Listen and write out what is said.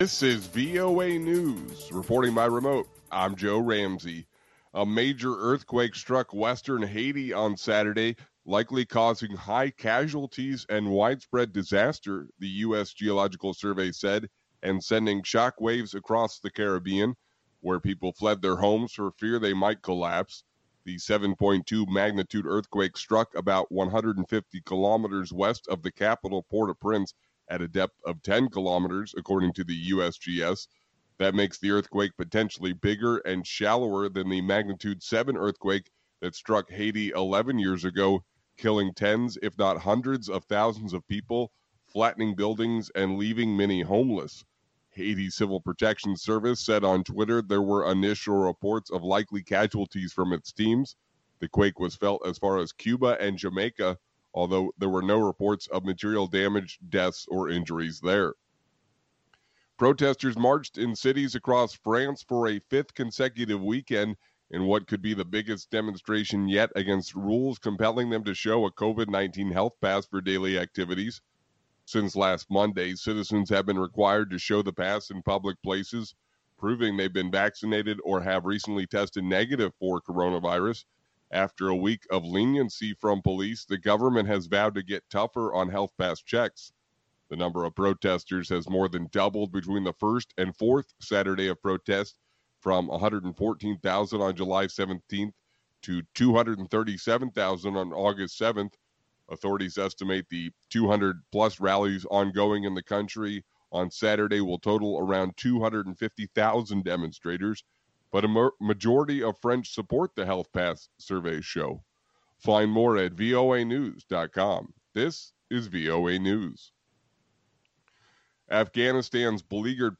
This is VOA News. Reporting by remote, I'm Joe Ramsey. A major earthquake struck western Haiti on Saturday, likely causing high casualties and widespread disaster, the U.S. Geological Survey said, and sending shock waves across the Caribbean, where people fled their homes for fear they might collapse. The 7.2 magnitude earthquake struck about 150 kilometers west of the capital, Port-au-Prince, at a depth of 10 kilometers, according to the USGS. That makes the earthquake potentially bigger and shallower than the magnitude 7 earthquake that struck Haiti 11 years ago, killing tens, if not hundreds of thousands of people, flattening buildings and leaving many homeless. Haiti Civil Protection Service said on Twitter there were initial reports of likely casualties from its teams. The quake was felt as far as Cuba and Jamaica, although there were no reports of material damage, deaths, or injuries there. Protesters marched in cities across France for a fifth consecutive weekend in what could be the biggest demonstration yet against rules compelling them to show a COVID-19 health pass for daily activities. Since last Monday, citizens have been required to show the pass in public places, proving they've been vaccinated or have recently tested negative for coronavirus. After a week of leniency from police, the government has vowed to get tougher on health pass checks. The number of protesters has more than doubled between the first and fourth Saturday of protest, from 114,000 on July 17th to 237,000 on August 7th. Authorities estimate the 200-plus rallies ongoing in the country on Saturday will total around 250,000 demonstrators, but a majority of French support the health pass, surveys show. Find more at voanews.com. This is VOA News. Afghanistan's beleaguered